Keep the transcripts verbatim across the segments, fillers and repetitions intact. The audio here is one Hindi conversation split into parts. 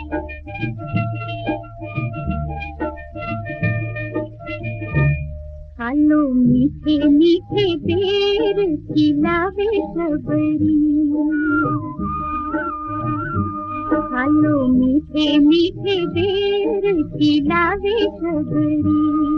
खालो मीठे मीठे बेर खिलावे सबरी, खालो मीठे मीठे बेर खिलावे सबरी।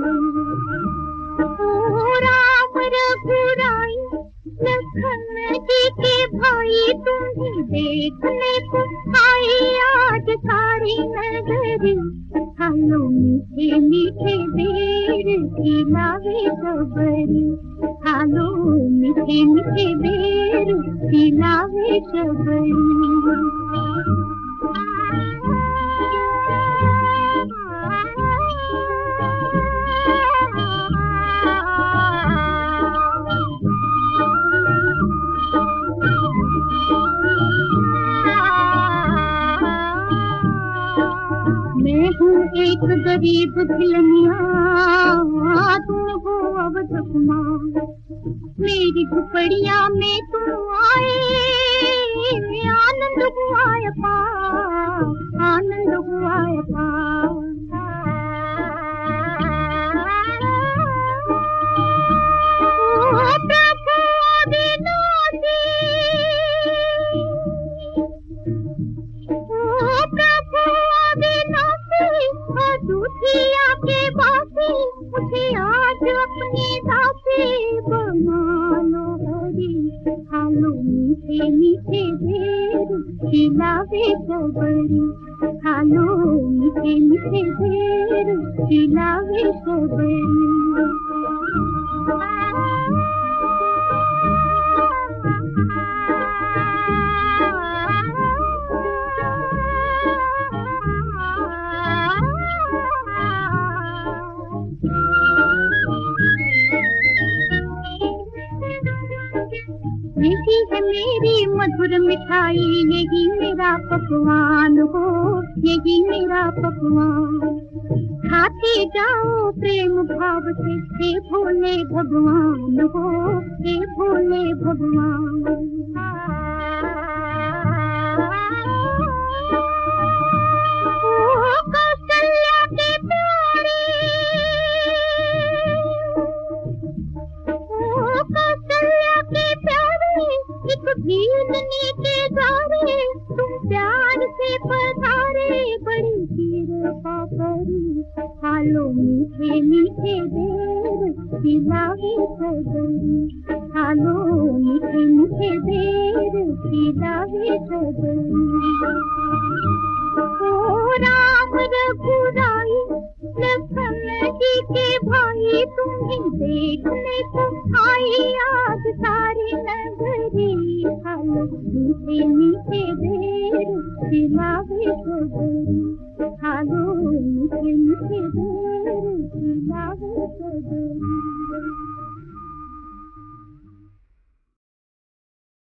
ओ राम रघुराई लखन जी के भाई, तुम्हें देखने को आई आज सारी नगरी। खालो मीठे मीठे बेर खिलावे सबरी, खालो मीठे मीठे बेर खिलावे सबरी। मैं हूँ एक गरीब भिलनिया, तुम हो अवध कुमार। मेरी झुपड़िया में तुम आए, आनंद हुआ अपार, आनंद हुआ अपार। दूधिया के बासी मुझे आज अपने दासी बमानो हरी। खालो मीठे मीठे बेर खिलावे सबरी, खालो मीठे मीठे बेर खिलावे सबरी। यही है मेरी मधुर मिठाई, यही मेरा पकवान हो, यही मेरा पकवान। खाते जाओ प्रेम भाव से, हे भोले भगवान हो, हे भोले भगवान। भीलनी के द्वारे तुम प्यार से पधारे, बड़ी कृपा करी। खालो मीठे मीठे बेर खिलावे सबरी, खालो मीठे मीठे बेर खिलावे सबरी। ओ राम रघुराई लखन जी के भाई, तुम्हें देखने को आई आज सारी नगरी। खालो मीठे मीठे बेर खिलावे सबरी, खालो मीठे मीठे बेर खिलावे सबरी।